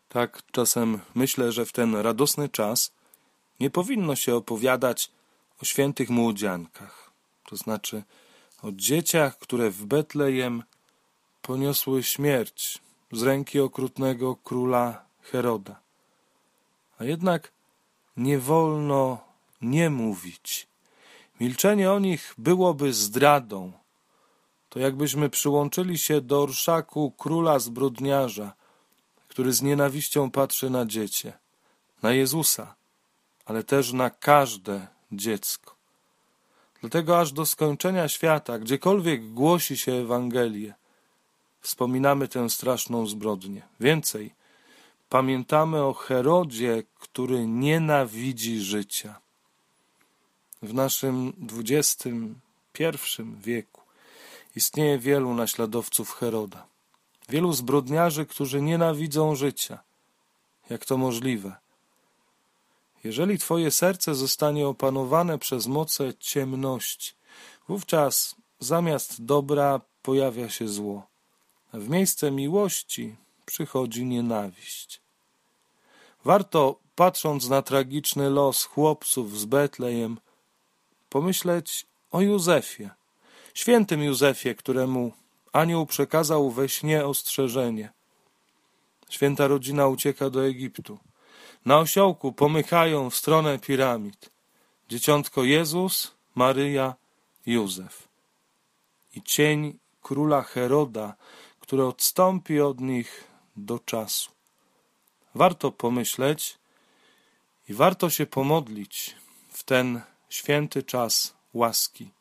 Tak czasem myślę, że w ten radosny czas nie powinno się opowiadać o świętych młodziankach, to znaczy o dzieciach, które w Betlejem poniosły śmierć z ręki okrutnego króla Heroda. A jednak nie wolno nie mówić. Milczenie o nich byłoby zdradą. To jakbyśmy przyłączyli się do orszaku króla zbrodniarza, który z nienawiścią patrzy na dziecię, na Jezusa, ale też na każde dziecko. Dlatego aż do skończenia świata, gdziekolwiek głosi się Ewangelię, wspominamy tę straszną zbrodnię. Więcej, pamiętamy o Herodzie, który nienawidzi życia. W naszym XXI wieku istnieje wielu naśladowców Heroda. Wielu zbrodniarzy, którzy nienawidzą życia. Jak to możliwe? Jeżeli twoje serce zostanie opanowane przez moce ciemności, wówczas zamiast dobra pojawia się zło, a w miejsce miłości przychodzi nienawiść. Warto, patrząc na tragiczny los chłopców z Betlejem, pomyśleć o Józefie, świętym Józefie, któremu anioł przekazał we śnie ostrzeżenie. Święta rodzina ucieka do Egiptu. Na osiołku pomykają w stronę piramid. Dzieciątko Jezus, Maryja, Józef. I cień króla Heroda, który odstąpi od nich do czasu. Warto pomyśleć i warto się pomodlić w ten święty czas łaski.